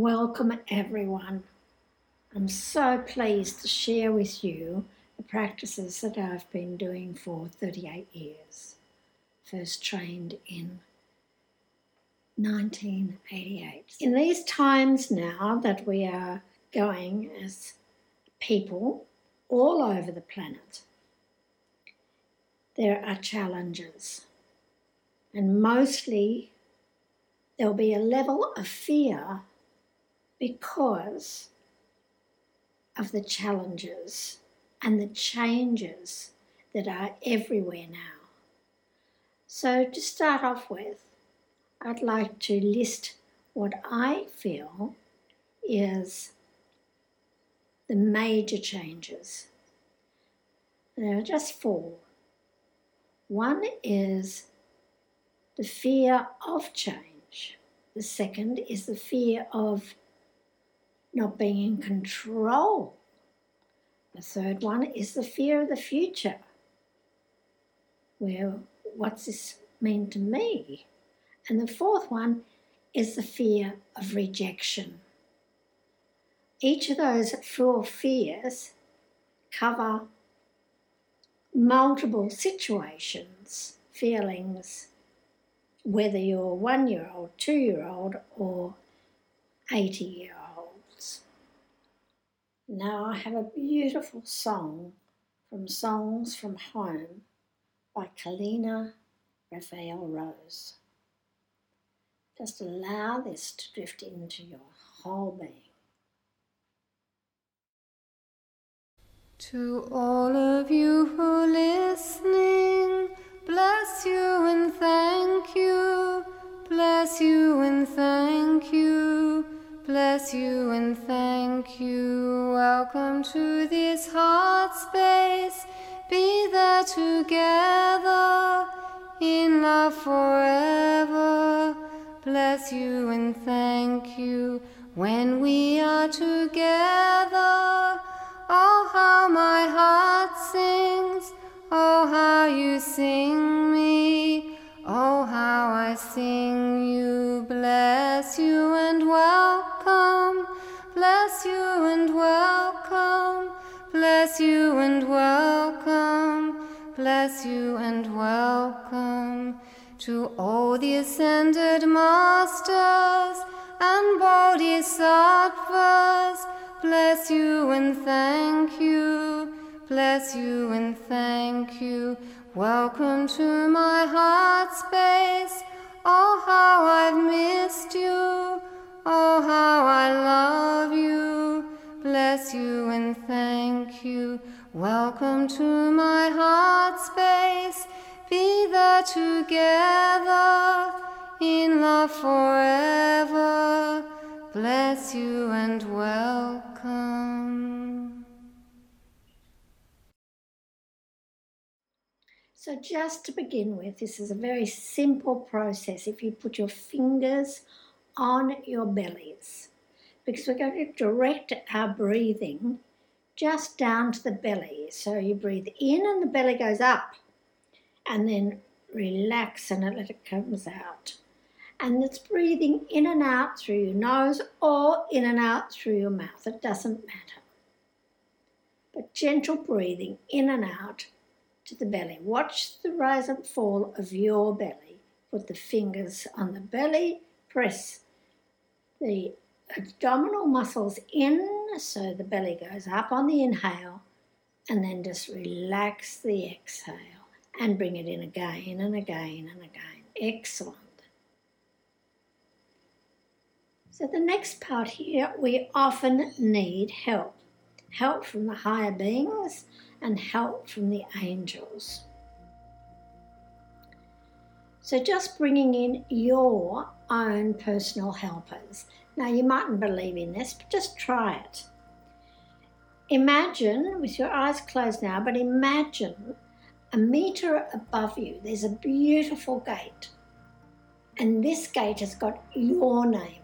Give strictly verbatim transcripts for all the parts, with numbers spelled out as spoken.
Welcome everyone. I'm so pleased to share with you the practices that I've been doing for thirty-eight years. First trained in nineteen eighty-eight. In these times now that we are going as people all over the planet, there are challenges, and mostly there'll be a level of fear because of the challenges and the changes that are everywhere now. So to start off with, I'd like to list what I feel is the major changes. There are just four. One is the fear of change. The second is the fear of not being in control. The third one is the fear of the future. Well, what's this mean to me? And the fourth one is the fear of rejection. Each of those four fears cover multiple situations, feelings, whether you're one-year-old, two-year-old, or eighty-year-olds. Now I have a beautiful song from Songs from Home by Kalina Raphael Rose. Just allow this to drift into your whole being. To all of you who are listening, bless you and thank you, bless you and thank you, bless you and thank you. Welcome to this heart space, be there together, in love forever. Bless you and thank you when we are together. Oh, how my heart sings, oh, how you sing me, oh, how I sing you. Bless you and welcome, bless you and welcome, bless you and welcome, bless you and welcome. To all the ascended masters and bodhisattvas, bless you and thank you, bless you and thank you. Welcome to my heart space, oh how I've missed you, oh how I love you, bless you and thank you. Welcome to my heart space, be there together, in love forever. Bless you and welcome. So just to begin with, this is a very simple process if you put your fingers on your bellies, because we're going to direct our breathing just down to the belly. So you breathe in and the belly goes up, and then relax and let it comes out. And it's breathing in and out through your nose or in and out through your mouth. It doesn't matter. But gentle breathing in and out to the belly. Watch the rise and fall of your belly. Put the fingers on the belly. Press the abdominal muscles in so the belly goes up on the inhale. And then just relax the exhale and bring it in again and again and again. Excellent. So the next part here, we often need help. Help from the higher beings and help from the angels. So just bringing in your own personal helpers. Now you mightn't believe in this, but just try it. Imagine, with your eyes closed now, but imagine a metre above you, there's a beautiful gate. And this gate has got your name.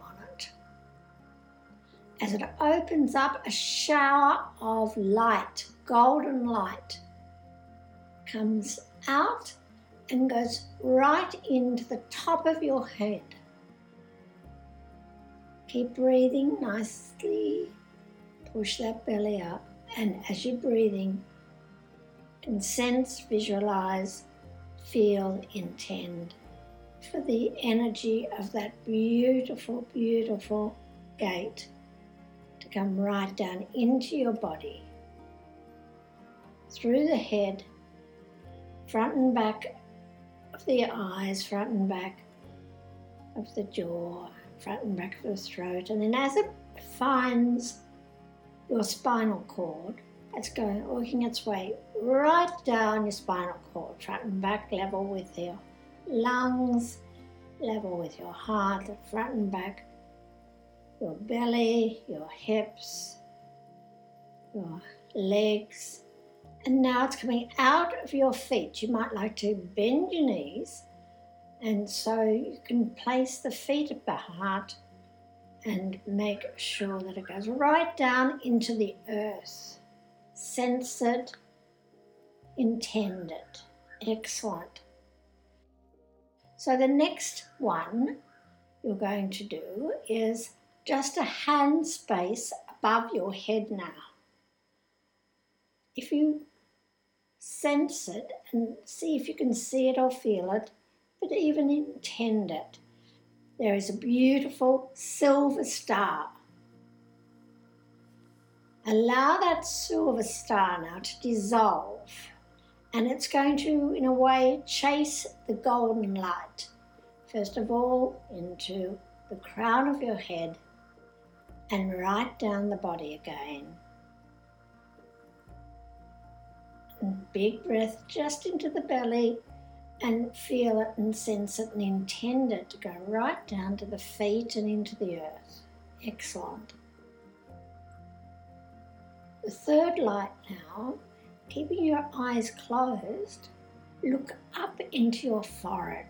As it opens up, a shower of light, golden light, comes out and goes right into the top of your head. Keep breathing nicely. Push that belly up, and as you're breathing, you can sense, visualize, feel, intend for the energy of that beautiful, beautiful gate to come right down into your body, through the head, front and back of the eyes, front and back of the jaw, front and back of the throat, and then as it finds your spinal cord, it's going, working its way right down your spinal cord, front and back, level with your lungs, level with your heart, front and back, your belly, your hips, your legs. And now it's coming out of your feet. You might like to bend your knees, and so you can place the feet at the heart and make sure that it goes right down into the earth. Sense it, intend it. Excellent. So the next one you're going to do is just a hand space above your head now. If you sense it and see if you can see it or feel it, but even intend it, there is a beautiful silver star. Allow that silver star now to dissolve, and it's going to, in a way, chase the golden light. First of all, into the crown of your head and right down the body again. And big breath just into the belly, and feel it and sense it and intend it to go right down to the feet and into the earth. Excellent. The third light now, keeping your eyes closed, look up into your forehead.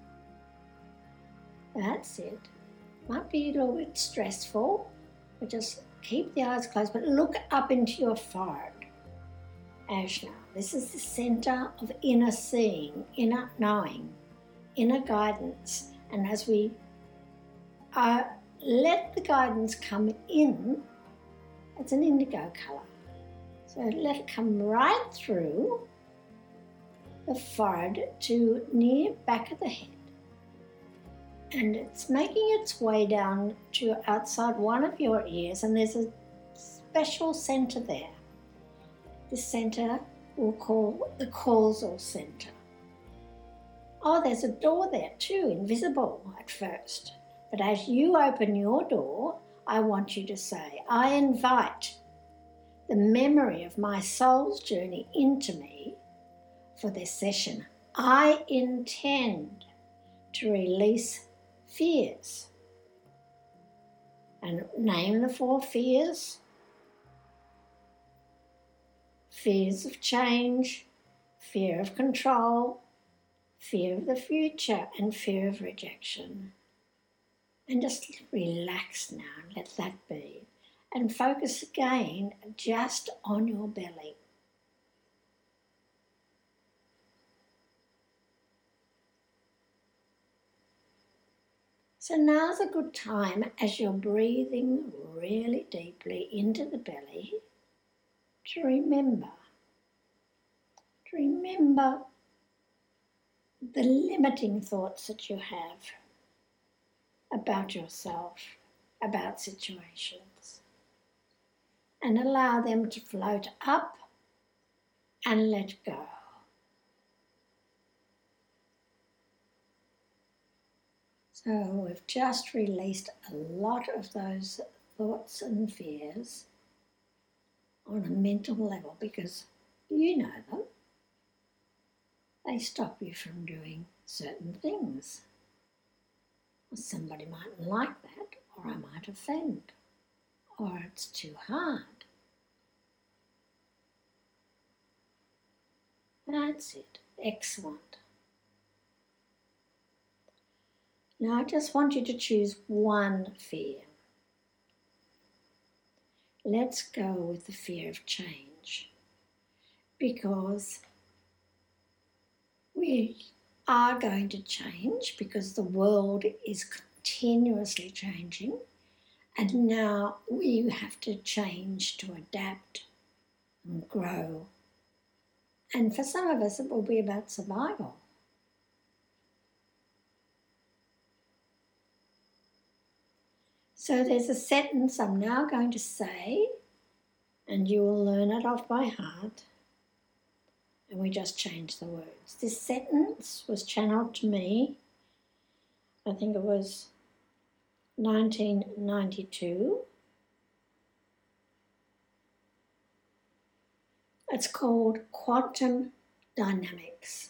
That's it. Might be a little bit stressful, but just keep the eyes closed, but look up into your forehead. Ajna, this is the center of inner seeing, inner knowing, inner guidance. And as we uh, let the guidance come in, it's an indigo color. So let it come right through the forehead to near back of the head. And it's making its way down to outside one of your ears, and there's a special center there. This center we'll call the causal center. Oh, there's a door there too, invisible at first. But as you open your door, I want you to say, I invite the memory of my soul's journey into me for this session. I intend to release fears. And name the four fears. Fears of change, fear of control, fear of the future, and fear of rejection. And just relax now and let that be. And focus again just on your belly. So now's a good time, as you're breathing really deeply into the belly, to remember, to remember the limiting thoughts that you have about yourself, about situations, and allow them to float up and let go. So we've just released a lot of those thoughts and fears on a mental level, because you know them. They stop you from doing certain things. Well, somebody mightn't like that, or I might offend, or it's too hard. That's it. Excellent. Now I just want you to choose one fear. Let's go with the fear of change, because we are going to change, because the world is continuously changing, And now we have to change to adapt and grow. And for some of us, it will be about survival. So there's a sentence I'm now going to say, and you will learn it off by heart. And we just change the words. This sentence was channeled to me, I think it was nineteen ninety-two. It's called quantum dynamics.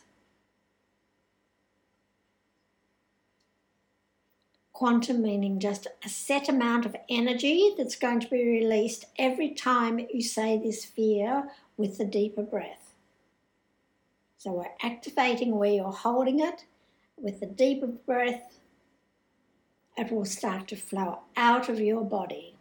Quantum meaning just a set amount of energy that's going to be released every time you say this fear with the deeper breath. So we're activating where you're holding it. With the deeper breath, it will start to flow out of your body.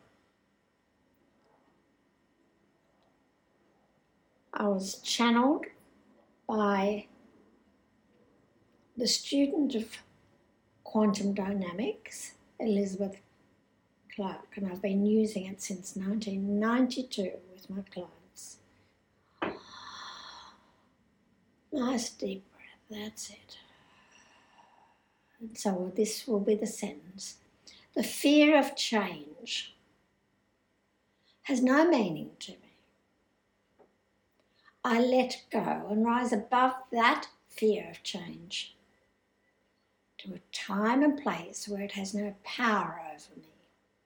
I was channeled by the student of quantum dynamics, Elizabeth Clark, and I've been using it since nineteen ninety-two with my clients. Nice deep breath, that's it. And so this will be the sentence. The fear of change has no meaning to me. I let go and rise above that fear of change to a time and place where it has no power over me.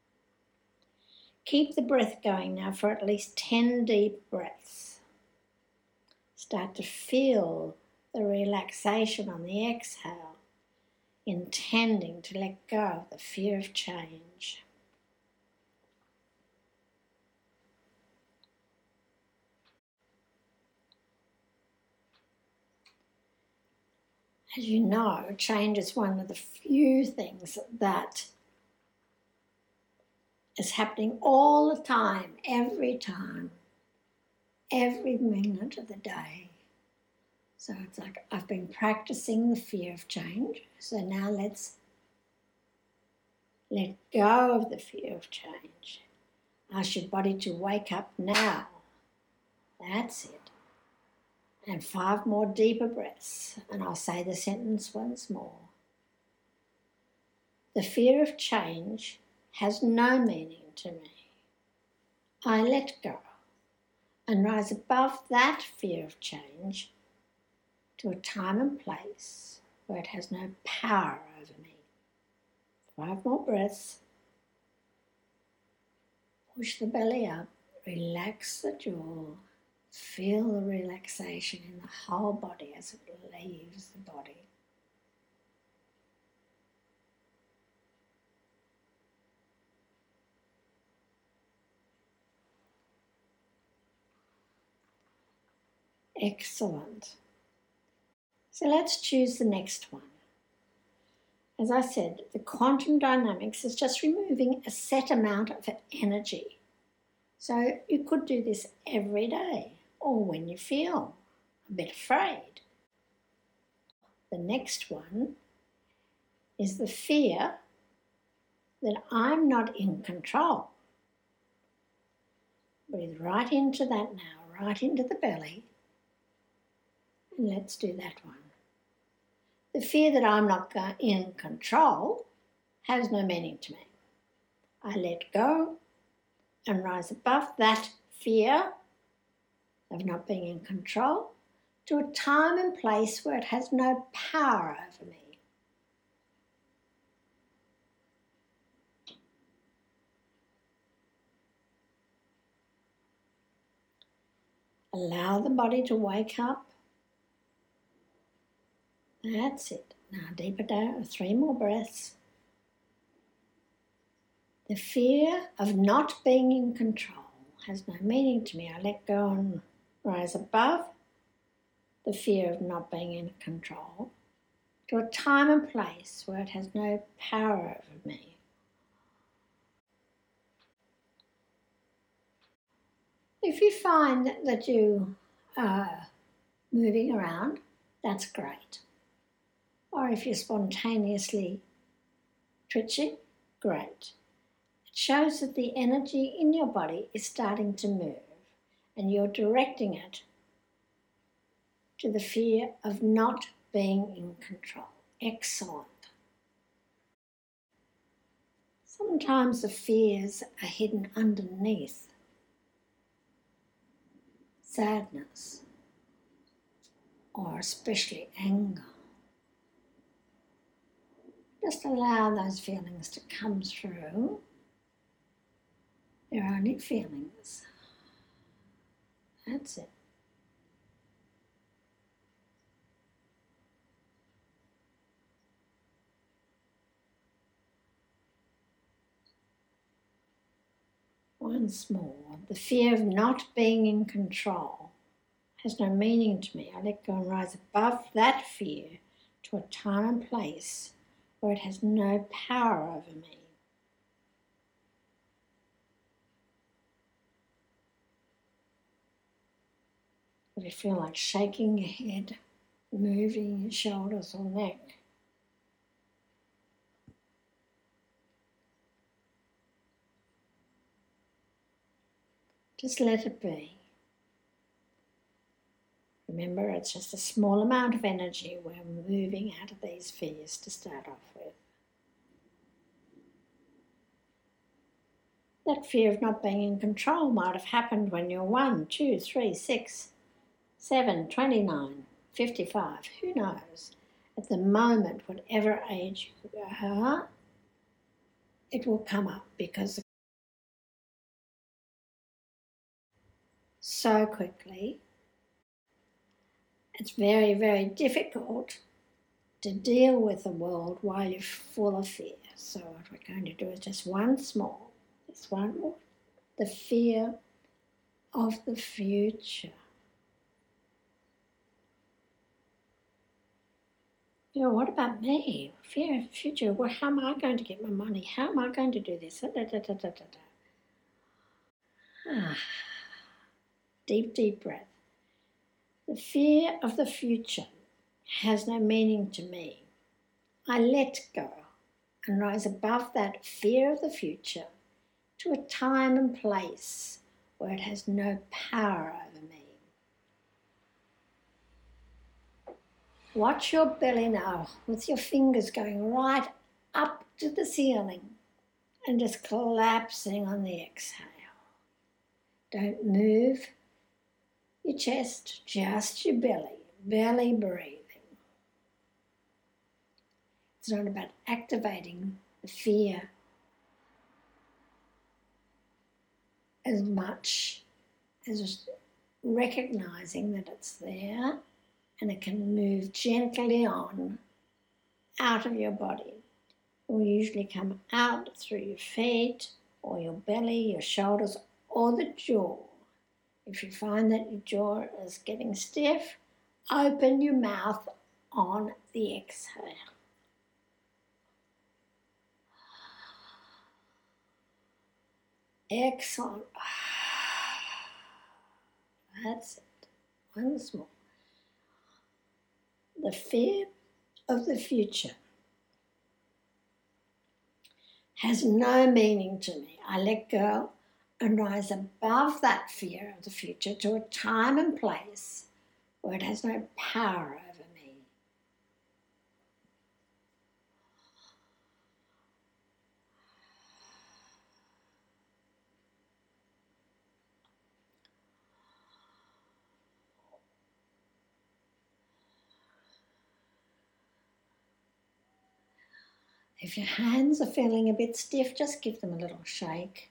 Keep the breath going now for at least ten deep breaths. Start to feel the relaxation on the exhale, intending to let go of the fear of change. As you know, change is one of the few things that is happening all the time, every time, every minute of the day. So it's like I've been practicing the fear of change, so now let's let go of the fear of change. Ask your body to wake up now. That's it. And five more deeper breaths, and I'll say the sentence once more. The fear of change has no meaning to me. I let go and rise above that fear of change to a time and place where it has no power over me. Five more breaths. Push the belly up, relax the jaw. Feel the relaxation in the whole body as it leaves the body. Excellent. So let's choose the next one. As I said, the quantum dynamics is just removing a set amount of energy. So you could do this every day or when you feel a bit afraid. The next one is the fear that I'm not in control. Breathe right into that now, right into the belly. And let's do that one. The fear that I'm not in control has no meaning to me. I let go and rise above that fear of not being in control to a time and place where it has no power over me. Allow the body to wake up. That's it. Now deeper down, three more breaths. The fear of not being in control has no meaning to me. I let go and rise above the fear of not being in control to a time and place where it has no power over me. If you find that you are moving around, that's great. Or if you're spontaneously twitching, great. shows that the energy in your body is starting to move and you're directing it to the fear of not being in control. Excellent. Sometimes the fears are hidden underneath sadness or especially anger. Just allow those feelings to come through. They're only feelings. That's it. Once more, the fear of not being in control has no meaning to me. I let go and rise above that fear to a time and place where it has no power over me. If you feel like shaking your head, moving your shoulders or neck, just let it be. Remember, it's just a small amount of energy we're moving out of these fears to start off with. That fear of not being in control might have happened when you're one, two, three, six, seven, twenty-nine, fifty-five, who knows? At the moment, whatever age you are, it will come up because so quickly. It's very, very difficult to deal with the world while you're full of fear. So what we're going to do is just one small, just one more, the fear of the future. You know, what about me? Fear of the future. Well, how am I going to get my money? How am I going to do this? Da, da, da, da, da, da. Ah. Deep, deep breath. The fear of the future has no meaning to me. I let go and rise above that fear of the future to a time and place where it has no power over me. Watch your belly now with your fingers going right up to the ceiling and just collapsing on the exhale. Don't move your chest, just your belly, belly breathing. It's not about activating the fear as much as recognizing that it's there and it can move gently on out of your body. It will usually come out through your feet or your belly, your shoulders, or the jaw. If you find that your jaw is getting stiff, open your mouth on the exhale. Excellent. That's it. Once more. The fear of the future has no meaning to me. I let go and rise above that fear of the future to a time and place where it has no power over me. If your hands are feeling a bit stiff, just give them a little shake.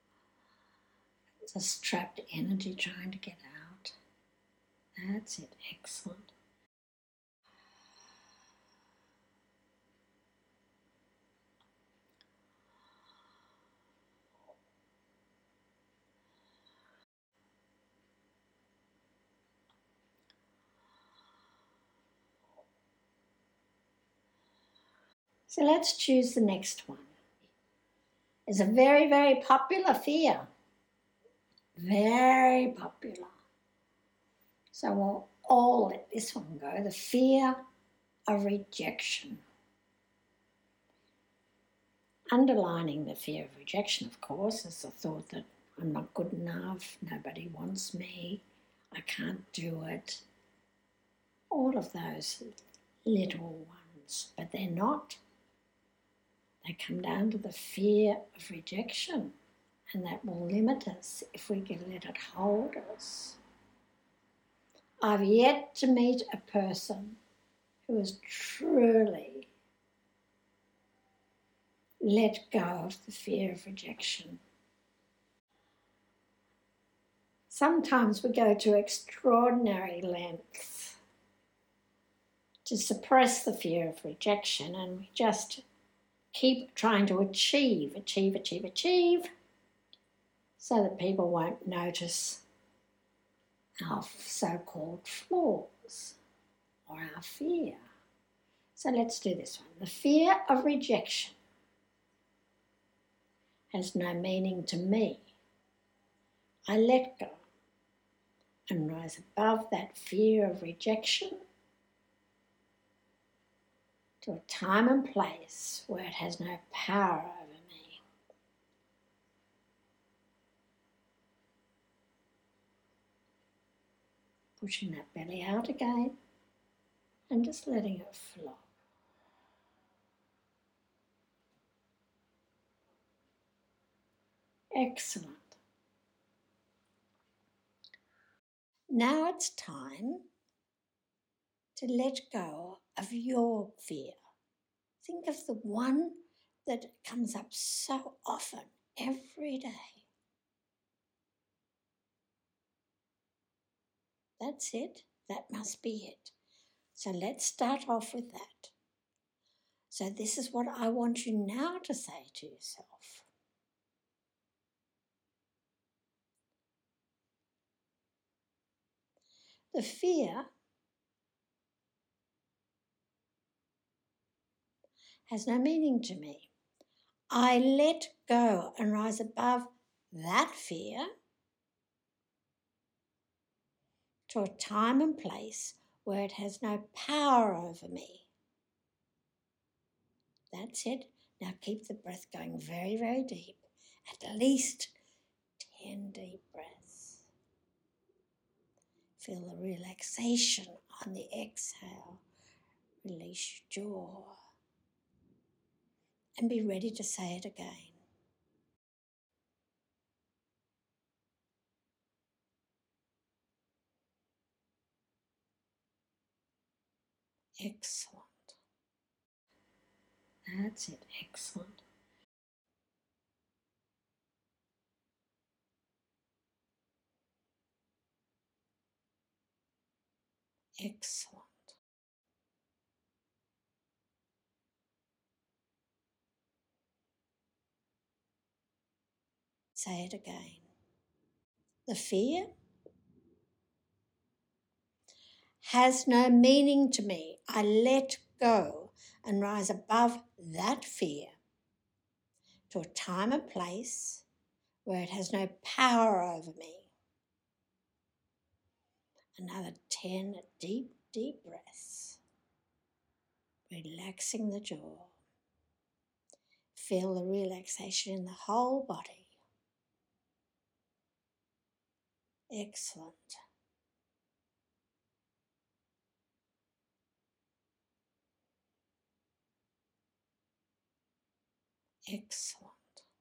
It's trapped energy trying to get out. That's it. Excellent. So let's choose the next one. It's a very, very popular fear. Very popular. So we'll all let this one go. The fear of rejection. Underlining the fear of rejection, of course, is the thought that I'm not good enough, nobody wants me, I can't do it. All of those little ones, but they're not. They come down to the fear of rejection, and that will limit us if we can let it hold us. I've yet to meet a person who has truly let go of the fear of rejection. Sometimes we go to extraordinary lengths to suppress the fear of rejection, and we just keep trying to achieve, achieve, achieve, achieve, so that people won't notice our so-called flaws or our fear. So let's do this one. The fear of rejection has no meaning to me. I let go and rise above that fear of rejection to a time and place where it has no power over me. Pushing that belly out again and just letting it flow. Excellent. Now it's time to let go of your fear. Think of the one that comes up so often, every day. That's it. That must be it. So let's start off with that. So this is what I want you now to say to yourself. The fear has no meaning to me. I let go and rise above that fear to a time and place where it has no power over me. That's it. Now keep the breath going very, very deep. At least ten deep breaths. Feel the relaxation on the exhale. Release your jaw. And be ready to say it again. Excellent. That's it. Excellent. Excellent. Say it again. The fear has no meaning to me. I let go and rise above that fear to a time and place where it has no power over me. Another ten deep, deep breaths. Relaxing the jaw. Feel the relaxation in the whole body. Excellent. Excellent.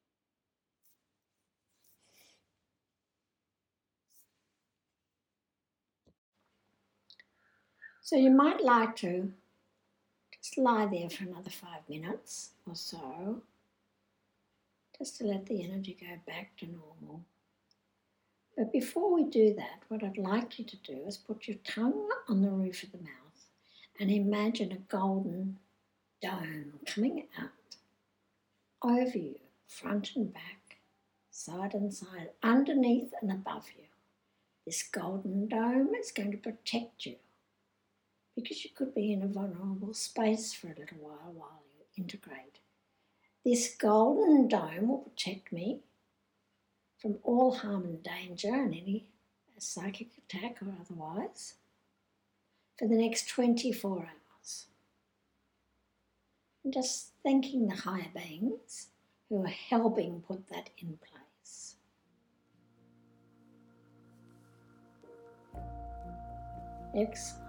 So you might like to just lie there for another five minutes or so, just to let the energy go back to normal. But before we do that, what I'd like you to do is put your tongue on the roof of the mouth and imagine a golden dome coming out over you, front and back, side and side, underneath and above you. This golden dome is going to protect you because you could be in a vulnerable space for a little while while you integrate. This golden dome will protect me from all harm and danger and any psychic attack or otherwise for the next twenty-four hours. And just thanking the higher beings who are helping put that in place. Exhale.